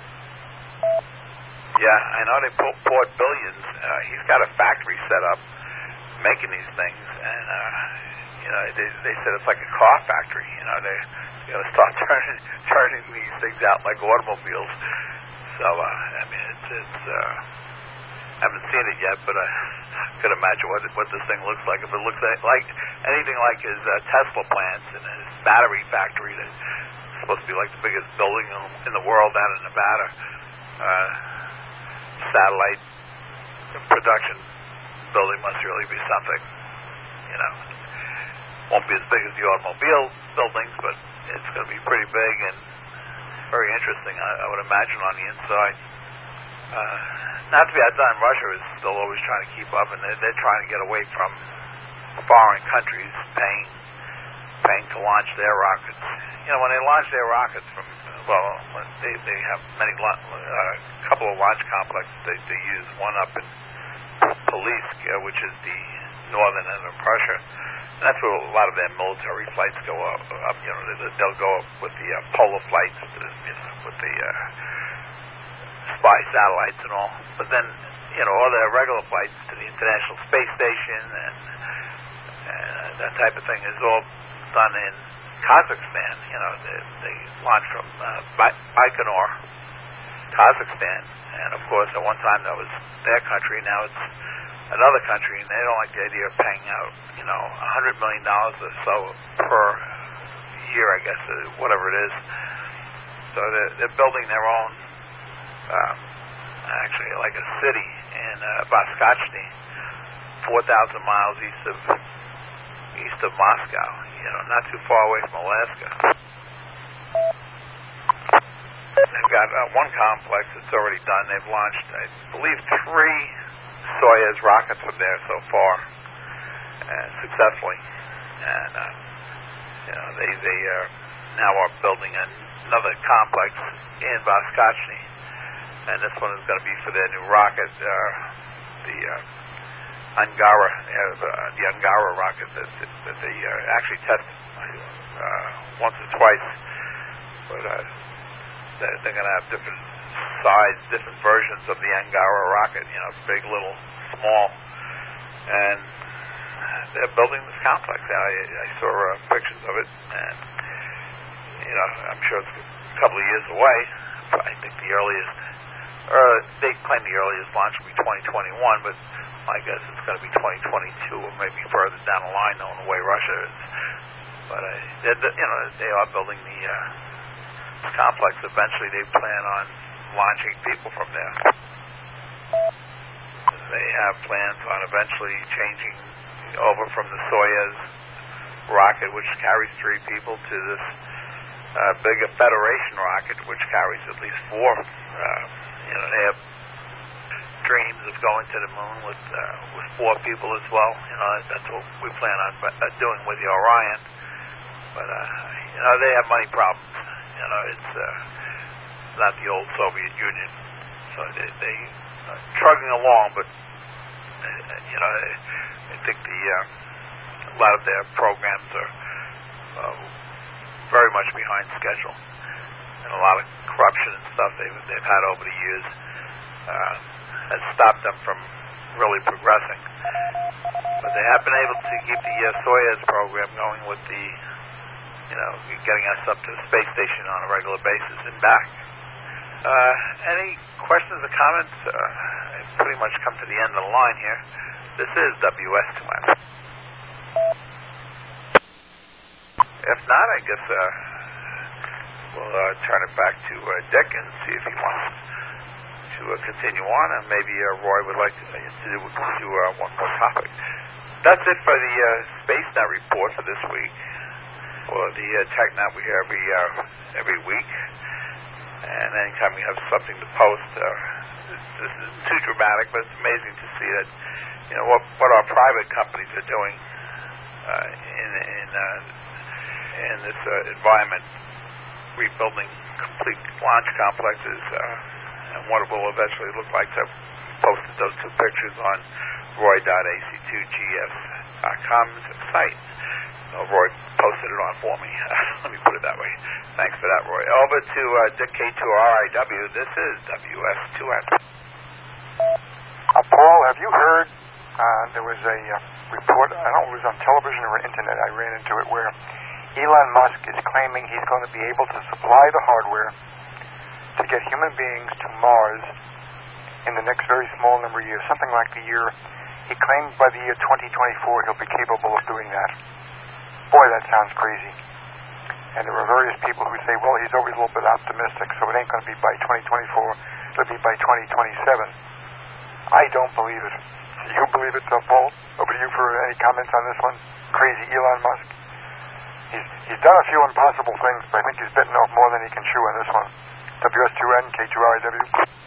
Yeah, I know they poured pour billions. Uh, he's got a factory set up making these things, and, uh, you know, they, they said it's like a car factory. You know, they you know, start turning turning these things out like automobiles. So uh, I mean, it's it's. Uh, I haven't seen it yet, but I could imagine what what this thing looks like. If it looks like anything like his uh, Tesla plants and his battery factory that's supposed to be like the biggest building in the world down in Nevada, uh, satellite production building must really be something. You know, won't be as big as the automobile buildings, but it's going to be pretty big and very interesting, I, I would imagine, on the inside. Uh, not to be outdone, Russia is still always trying to keep up, and they're, they're trying to get away from foreign countries paying paying to launch their rockets. You know, when they launch their rockets from, well, they they have many, a uh, couple of launch complexes they, they use. One up in Polisk, uh, which is the northern end of Russia. And that's where a lot of their military flights go up. up you know, they'll go up with the uh, polar flights, you know, with the uh, spy satellites and all. But then, you know, all their regular flights to the International Space Station and, and that type of thing is all done in Kazakhstan. You know, they, they launch from uh, Baikonur, Kazakhstan, and of course, at one time that was their country. Now it's another country, and they don't like the idea of paying out, you know, a hundred million dollars or so per year, I guess, uh, whatever it is. So they're, they're building their own, um, actually, like a city in uh, Baskachny, four thousand miles east of east of Moscow. You know, not too far away from Alaska. They've got uh, one complex that's already done. They've launched, I believe, three Soyuz rockets from there so far, uh, successfully, and uh, you know they they uh, now are building another complex in Boscochney, and this one is going to be for their new rocket, uh, the uh, Angara, uh, the Angara rocket that, that, that they uh, actually tested uh, once or twice, but uh, they're, they're going to have different size, different versions of the Angara rocket, you know, big, little, small, and they're building this complex. I, I saw uh, pictures of it, and, you know, I'm sure it's a couple of years away. I think the earliest, uh, they claim the earliest launch will be twenty twenty-one, but my guess it's going to be twenty twenty-two or maybe further down the line, knowing the way Russia is. But, uh, they're, you know, they are building the uh, complex. Eventually they plan on launching people from there. They have plans on eventually changing over from the Soyuz rocket, which carries three people, to this uh, bigger Federation rocket, which carries at least four. Uh, you know, they have dreams of going to the moon with uh, with four people as well. You know, that's what we plan on uh, doing with the Orion. But uh, you know, they have money problems. You know, it's uh, not the old Soviet Union, so they, they are trugging along. But uh, you know, I think the uh, a lot of their programs are uh, very much behind schedule, and a lot of corruption and stuff they've they've had over the years uh, has stopped them from really progressing. But they have been able to keep the uh, Soyuz program going with the, you know, getting us up to the space station on a regular basis and back. Uh, any questions or comments? Uh, I've pretty much come to the end of the line here. This is W S two M. If not, I guess uh, we'll uh, turn it back to uh, Dick and see if he wants to uh, continue on, and maybe uh, Roy would like to, uh, to do, do uh, one more topic. That's it for the uh, SpaceNet report for this week. For the uh, TechNet we hear every uh, every week, and anytime we have something to post, uh, this, this isn't too dramatic, but it's amazing to see that, you know, what what our private companies are doing uh, in in uh, in this uh, environment, rebuilding complete launch complexes, uh, and what it will eventually look like. So I posted those two pictures on roy dot a c two g s dot com's site. So Roy posted it on for me. Let me put it that way. Thanks for that, Roy. Over to uh, Dick K two R I W. This is W S two M. Uh, Paul, have you heard, uh, there was a uh, report, I don't know if it was on television or internet, I ran into it, where Elon Musk is claiming he's going to be able to supply the hardware to get human beings to Mars in the next very small number of years, something like the year, he claimed by the year twenty twenty-four he'll be capable of doing that. Boy, that sounds crazy. And there are various people who say, well, he's always a little bit optimistic, so it ain't going to be by twenty twenty-four, it'll be by twenty twenty-seven. I don't believe it. You believe it, so Paul? Over to you for any comments on this one. Crazy Elon Musk. He's, he's done a few impossible things, but I think he's bitten off more than he can chew on this one. W S two N, K two R I W.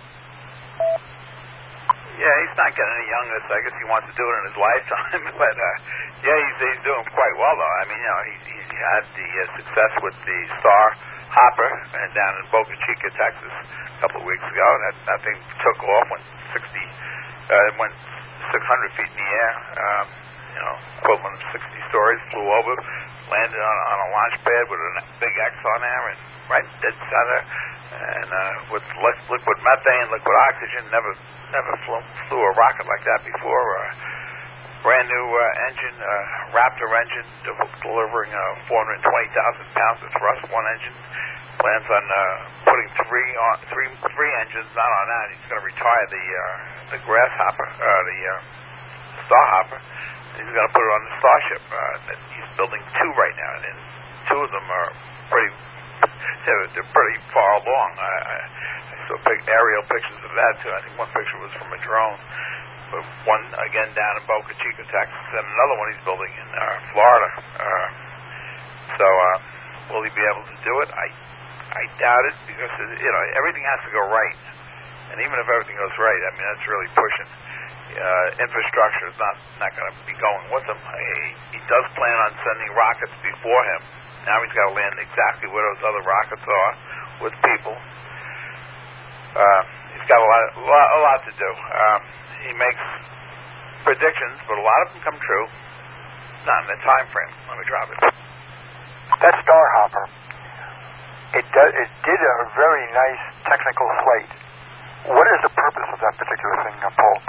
Yeah, he's not getting any younger, so I guess he wants to do it in his lifetime. But, uh, yeah, he's, he's doing quite well, though. I mean, you know, he, he had the uh, success with the Star Hopper uh, down in Boca Chica, Texas, a couple of weeks ago. That, that thing took off, went sixty, uh, went six hundred feet in the air, um, you know, equivalent of sixty stories, flew over, landed on, on a launch pad with a big X on there, and right dead center, and uh, with less liquid methane, liquid oxygen, never never flew, flew a rocket like that before. Uh, brand new uh, engine, uh, Raptor engine, de- delivering uh, four hundred twenty thousand pounds of thrust, one engine. Plans on uh, putting three on three three engines, not on that. He's going to retire the uh, the Grasshopper, uh, the uh, Starhopper. He's going to put it on the Starship. Uh, he's building two right now, and two of them are pretty. They're, they're pretty far along. I, I, I saw big aerial pictures of that too. I think one picture was from a drone. But one again down in Boca Chica, Texas, and another one he's building in uh, Florida. Uh, so uh, will he be able to do it? I I doubt it, because you know everything has to go right, and even if everything goes right, I mean that's really pushing. Uh, infrastructure is not not going to be going with him. He, he does plan on sending rockets before him, Now he's got to land exactly where those other rockets are with people. Uh, he's got a lot, a lot, a lot to do. Um, he makes predictions, but a lot of them come true. Not in the time frame. Let me drop it. That Starhopper, it, do, it did a very nice technical flight. What is the purpose of that particular thing, uh, Paul?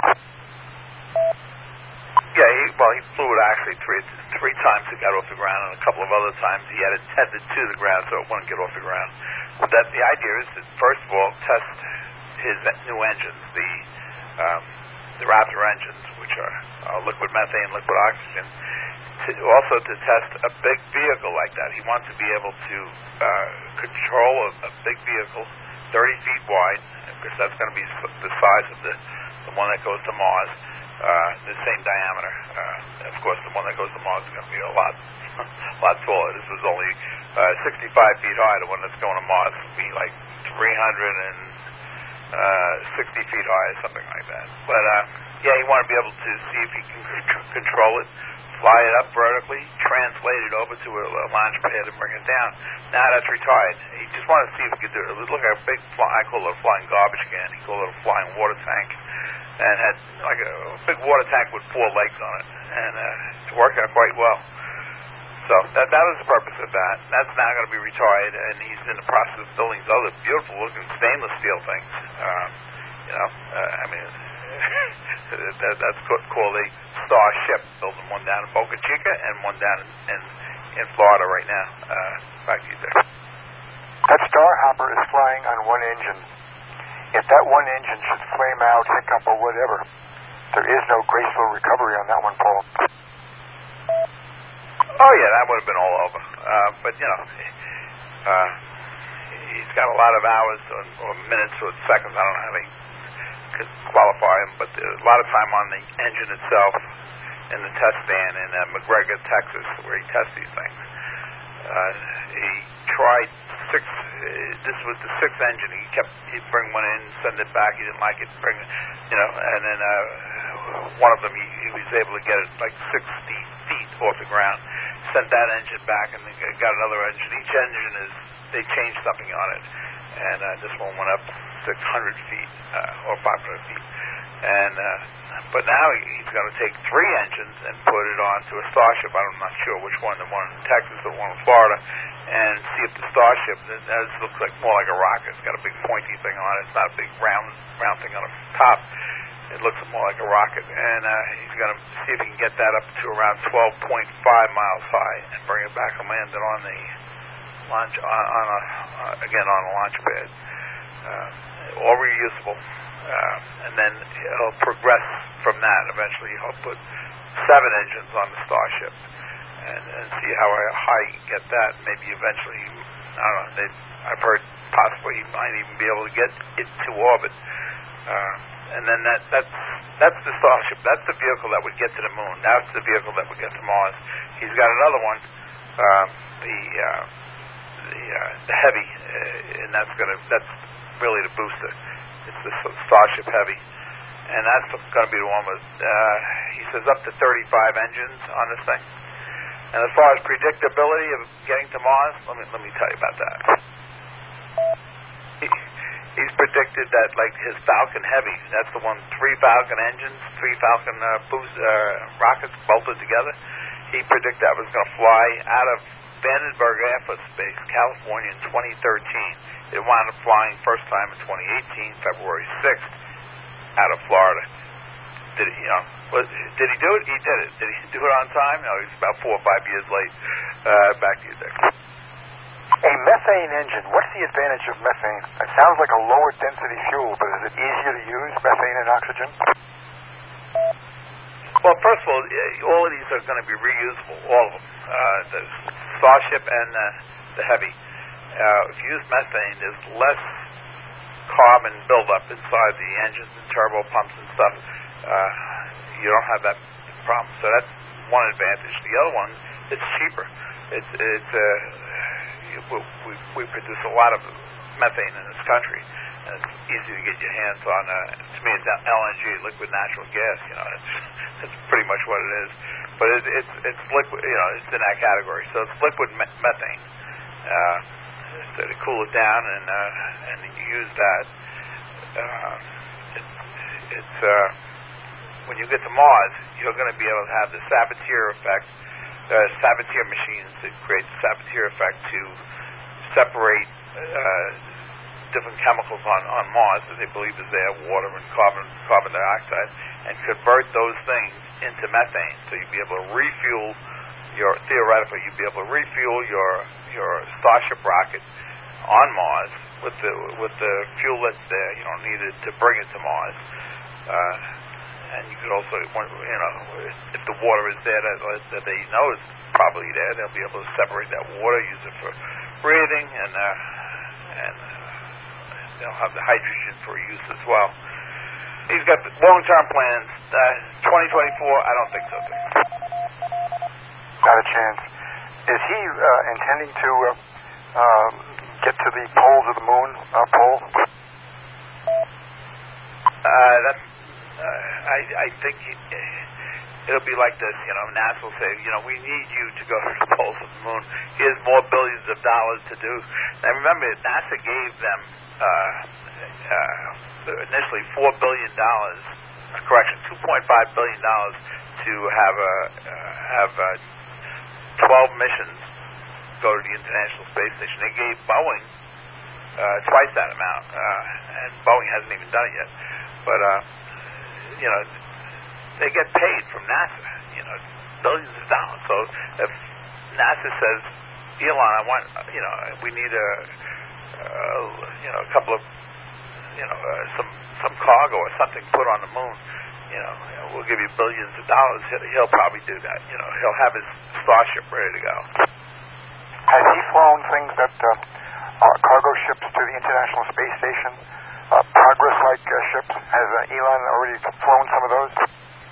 Yeah, he, well, he flew it actually three three times it got off the ground, and a couple of other times he had it tethered to the ground so it wouldn't get off the ground. But that the idea is to first of all test his new engines, the um, the Raptor engines, which are uh, liquid methane, liquid oxygen. To, also to test a big vehicle like that. He wants to be able to uh, control a, a big vehicle, thirty feet wide, because that's going to be the size of the the one that goes to Mars. Uh, the same diameter. Uh, of course, the one that goes to Mars is going to be a lot, a lot taller. This was only uh, sixty-five feet high. The one that's going to Mars will be like three hundred sixty feet high, or something like that. But uh, yeah, you want to be able to see if you can c- control it, fly it up vertically, translate it over to a, a launch pad, and bring it down. Now that's retired. He just wanted to see if he could do it. It would look like a big, fly, I call it a flying garbage can. He called it a flying water tank. And had like a, a big water tank with four legs on it, and uh, it worked out quite well. So that that was the purpose of that. That's now going to be retired, and he's in the process of building these other beautiful-looking stainless steel things. Um, you know, uh, I mean, that, that's called a Starship. Building one down in Boca Chica and one down in in, in Florida right now. Uh, back to you there. That Starhopper is flying on one engine. If that one engine should flame out, hiccup, or whatever, there is no graceful recovery on that one, Paul. Oh, yeah, that would have been all over. Uh, but, you know, uh, he's got a lot of hours or, or minutes or seconds. I don't know how they could qualify him, but a lot of time on the engine itself in the test stand in uh, McGregor, Texas, where he tests these things. Uh, he tried six, uh, this was the sixth engine. He kept, he'd bring one in, send it back. He didn't like it, bring it, you know, and then uh, one of them, he, he was able to get it like sixty feet off the ground, sent that engine back, and then got another engine. Each engine is, they changed something on it, and uh, this one went up six hundred feet, uh, or five hundred feet. And uh, but now he's going to take three engines and put it onto a Starship. I'm not sure which one, the one in Texas or the one in Florida, and see if the Starship, that looks like more like a rocket. It's got a big pointy thing on it. It's not a big round round thing on the top. It looks more like a rocket. And uh, he's going to see if he can get that up to around twelve point five miles high and bring it back and land it on the launch on, on a uh, again on a launch pad. Uh, all reusable. Uh, and then he'll progress from that. Eventually, he'll put seven engines on the Starship and, and see how high he can get that. Maybe eventually, I don't know. They, I've heard possibly he might even be able to get it to orbit. Uh, and then that that's that's the Starship. That's the vehicle that would get to the moon. That's the vehicle that would get to Mars. He's got another one, uh, the uh, the uh, the Heavy, uh, and that's gonna that's really the booster. It's the Starship Heavy, and that's going to be the one with, uh, he says, up to thirty-five engines on this thing. And as far as predictability of getting to Mars, let me let me tell you about that. He, he's predicted that, like, his Falcon Heavy, that's the one, three Falcon engines, three Falcon uh, boost, uh, rockets bolted together. He predicted that was going to fly out of Vandenberg Air Force Base, California, in twenty thirteen. It wound up flying first time in twenty eighteen, February sixth, out of Florida. Did he, you know, was, did he do it? He did it. Did he do it on time? No, he's about four or five years late. Uh, back to you, Dick. A methane engine, what's the advantage of methane? It sounds like a lower density fuel, but is it easier to use, methane and oxygen? Well, first of all, all of these are going to be reusable, all of them. Uh, the Starship and uh, the Heavy. Uh, if you use methane, there's less carbon buildup inside the engines and turbo pumps and stuff. Uh, you don't have that problem. So that's one advantage. The other one, it's cheaper. It's, it's uh, we, we, we produce a lot of methane in this country, and it's easy to get your hands on. Uh, to me, it's L N G, liquid natural gas. You know, it's it's pretty much what it is. But it, it's it's liquid. You know, it's in that category. So it's liquid me- methane. Uh, so to cool it down and uh, and you use that. Uh, it, it's uh, when you get to Mars, you're going to be able to have the Sabatier effect. Uh, Sabatier machines that create the Sabatier effect to separate uh, different chemicals on, on Mars that they believe is there, water and carbon carbon dioxide, and convert those things into methane. So you'd be able to refuel your theoretically you'd be able to refuel your your Starship rocket on Mars with the with the fuel that's there. You don't need it to bring it to Mars. Uh, And you could also, you know, if the water is there that, that they know is probably there, they'll be able to separate that water, use it for breathing, and uh, and uh, they'll have the hydrogen for use as well. He's got long-term plans. Uh, twenty twenty-four, I don't think so. Not a chance. Is he uh, intending to uh, um, get to the poles of the moon, uh, Paul? Uh, that's. Uh, I, I think it, it'll be like this, you know, NASA will say, you know, we need you to go to the poles of the moon. Here's more billions of dollars to do. Now remember, NASA gave them uh, uh, initially four billion dollars, uh, correction, two point five billion dollars to have a, uh, have uh, twelve missions go to the International Space Station. They gave Boeing uh, twice that amount, uh, and Boeing hasn't even done it yet. But, uh, you know, they get paid from NASA, you know, billions of dollars. So if NASA says, Elon, I want, you know, we need a, uh, you know, a couple of, you know, uh, some some cargo or something put on the moon, you know, we'll give you billions of dollars. He'll, he'll probably do that. You know, he'll have his Starship ready to go. Has he flown things that uh, are cargo ships to the International Space Station? Uh, Progress-like uh, ships? Has uh, Elon already flown some of those?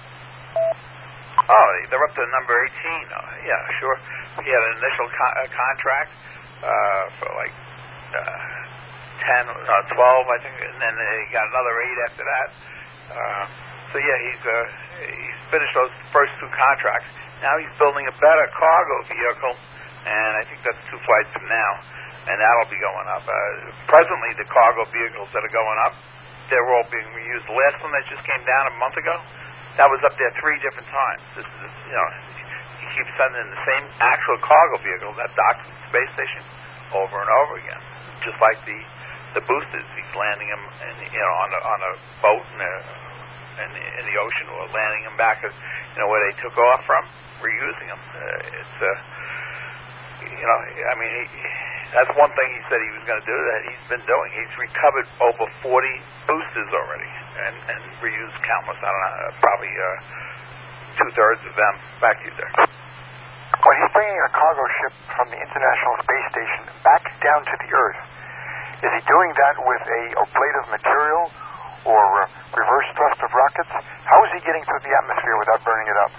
Oh, they're up to number eighteen. Oh, yeah, sure. He had an initial co- uh, contract uh, for like uh, ten, no, twelve, I think, and then he got another eight after that. Uh, so yeah, he's uh, he's finished those first two contracts. Now he's building a better cargo vehicle, and I think that's two flights from now. And that'll be going up. Uh, presently, the cargo vehicles that are going up, they're all being reused. The last one that just came down a month ago, that was up there three different times. This is, you know, he keeps sending the same actual cargo vehicle that docks at the space station over and over again. Just like the the boosters, he's landing them, in, you know, on a on a boat in the in the, in the ocean, or landing them back at, you know, where they took off from, reusing them. Uh, it's, uh, you know, I mean. He, That's one thing he said he was going to do that he's been doing. He's recovered over forty boosters already and, and reused countless. I don't know, probably uh, two-thirds of them. Back to you there. When he's bringing a cargo ship from the International Space Station back down to the Earth, is he doing that with a ablative material or uh, reverse thrust of rockets? How is he getting through the atmosphere without burning it up?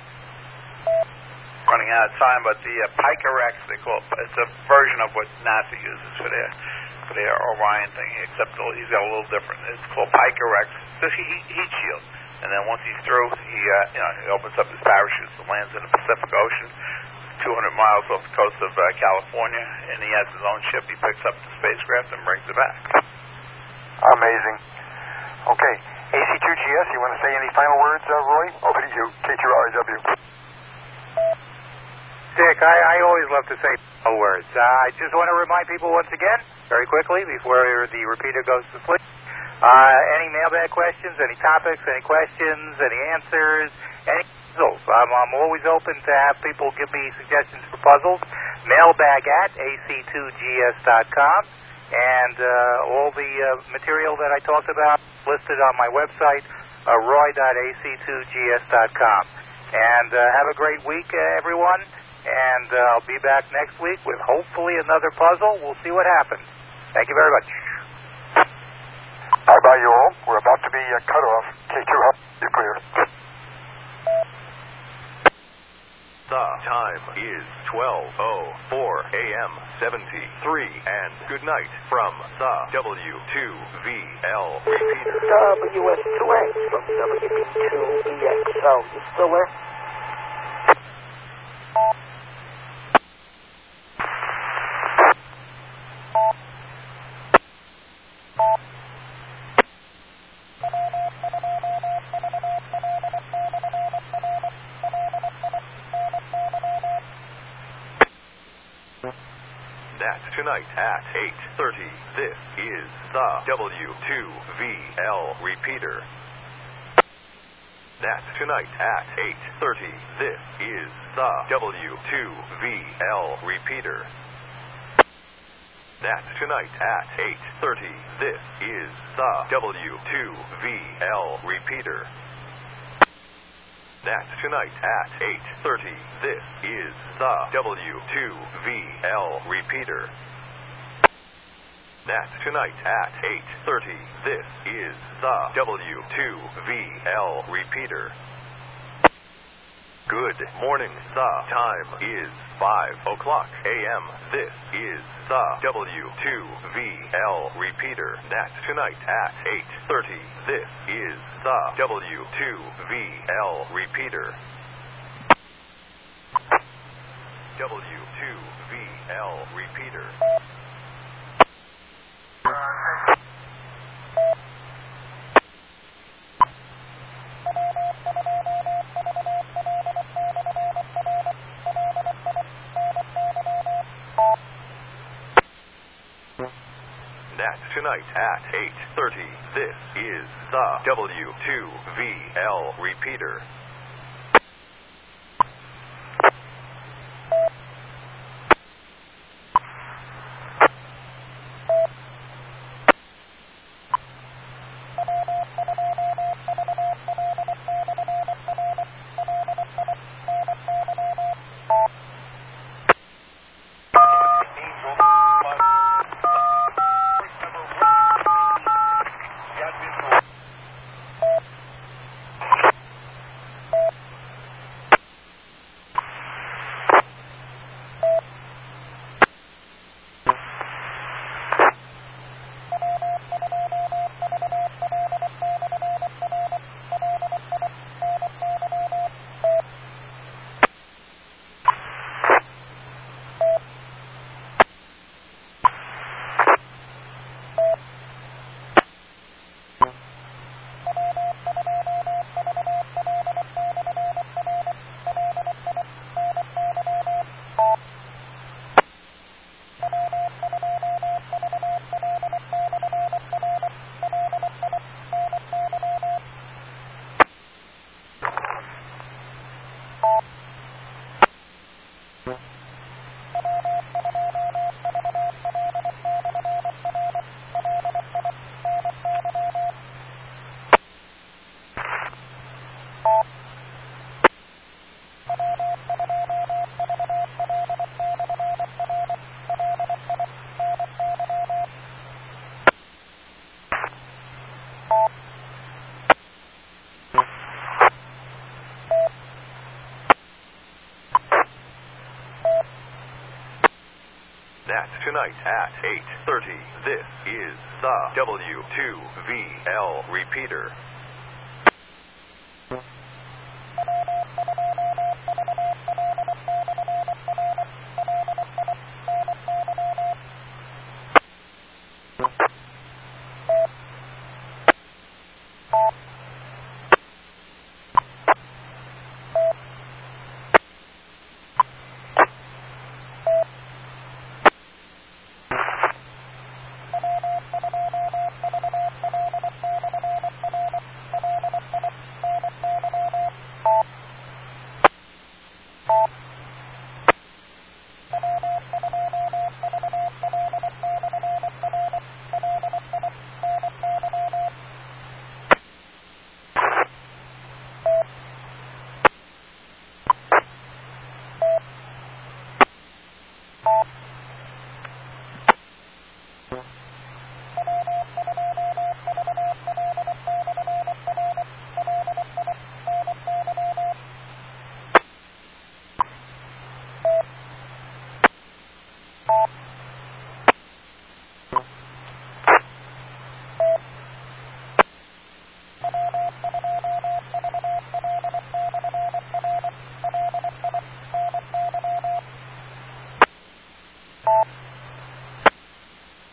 Running out of time, but the uh, Piker X, they call it, it's a version of what NASA uses for their for their Orion thing, except he's got a little different. It's called Piker X. It's a heat, heat shield, and then once he's through, he uh, you know he opens up his parachutes and lands in the Pacific Ocean, two hundred miles off the coast of uh, California, and he has his own ship. He picks up the spacecraft and brings it back. Amazing. Okay, A C two G S, you want to say any final words, uh, Roy? Over to you, K two R W. Dick, I, I always love to say no words. Uh, I just want to remind people once again, very quickly, before the repeater goes to sleep, uh, any mailbag questions, any topics, any questions, any answers, any puzzles. I'm, I'm always open to have people give me suggestions for puzzles. Mailbag at A C two G S dot com. And uh, all the uh, material that I talked about listed on my website, uh, roy dot A C two G S dot com. And uh, have a great week, uh, everyone. And uh, I'll be back next week with hopefully another puzzle. We'll see what happens. Thank you very much. Bye-bye, you all. We're about to be uh, cut off. K two up. You're clear. The time is twelve oh four a.m. seventy-three, and good night from the W two V L repeater. W S two A from W B two E X L. You still there? That's tonight at eight thirty. This is the W two V L repeater. That's tonight at eight thirty. This is the W two V L repeater. That's tonight at eight thirty. This is the W two V L repeater. That's tonight at eight thirty. This is the W two V L repeater. That's tonight at eight thirty. This is the W two V L repeater. Good morning. The time is five o'clock a.m. This is the W two V L repeater. That's tonight at eight thirty. This is the W two V L repeater. W two V L repeater. That's tonight at eight thirty. This is the W two V L repeater. That's tonight at eight thirty. This is the W two V L repeater.